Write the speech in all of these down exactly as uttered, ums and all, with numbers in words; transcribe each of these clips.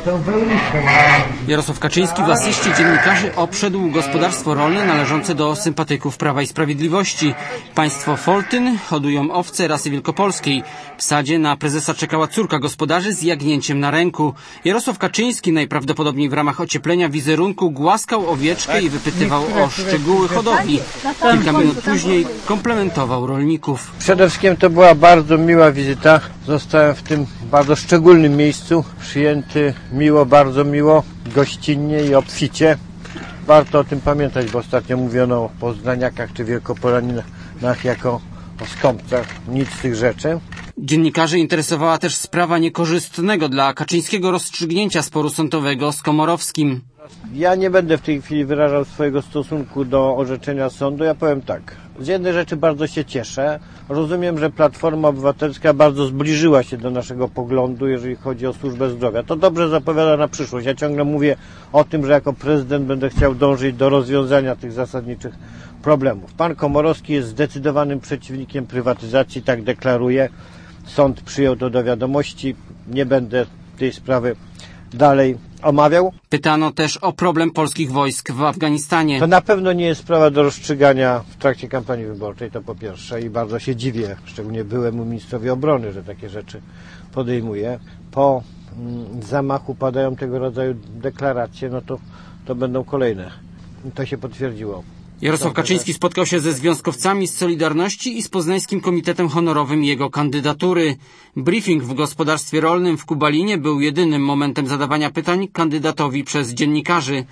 Jarosław Kaczyński w asyście dziennikarzy obszedł gospodarstwo rolne należące do sympatyków Prawa i Sprawiedliwości. Państwo Foltyn hodują owce rasy wielkopolskiej. W sadzie na prezesa czekała córka gospodarzy z jagnięciem na ręku. Jarosław Kaczyński najprawdopodobniej w ramach ocieplenia wizerunku głaskał owieczkę i wypytywał o szczegóły hodowli. Kilka minut później komplementował rolników. Przede wszystkim to była bardzo miła wizyta. Zostałem w tym bardzo szczególnym miejscu przyjęty miło, bardzo miło, gościnnie i obficie. Warto o tym pamiętać, bo ostatnio mówiono o poznaniakach czy wielkopolanach jako o skąpcach. Nic z tych rzeczy. Dziennikarzy interesowała też sprawa niekorzystnego dla Kaczyńskiego rozstrzygnięcia sporu sądowego z Komorowskim. Ja nie będę w tej chwili wyrażał swojego stosunku do orzeczenia sądu. Ja powiem tak. Z jednej rzeczy bardzo się cieszę. Rozumiem, że Platforma Obywatelska bardzo zbliżyła się do naszego poglądu, jeżeli chodzi o służbę zdrowia. To dobrze zapowiada na przyszłość. Ja ciągle mówię o tym, że jako prezydent będę chciał dążyć do rozwiązania tych zasadniczych problemów. Pan Komorowski jest zdecydowanym przeciwnikiem prywatyzacji, tak deklaruje. Sąd przyjął to do wiadomości. Nie będę tej sprawy dalej omawiał. Pytano też o problem polskich wojsk w Afganistanie. To na pewno nie jest sprawa do rozstrzygania w trakcie kampanii wyborczej, to po pierwsze, i bardzo się dziwię, szczególnie byłemu ministrowi obrony, że takie rzeczy podejmuje. Po mm, zamachu padają tego rodzaju deklaracje, no to, to będą kolejne. To się potwierdziło. Jarosław Kaczyński spotkał się ze związkowcami z Solidarności i z Poznańskim Komitetem Honorowym jego kandydatury. Briefing w gospodarstwie rolnym w Kubalinie był jedynym momentem zadawania pytań kandydatowi przez dziennikarzy.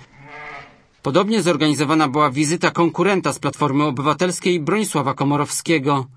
Podobnie zorganizowana była wizyta konkurenta z Platformy Obywatelskiej Bronisława Komorowskiego.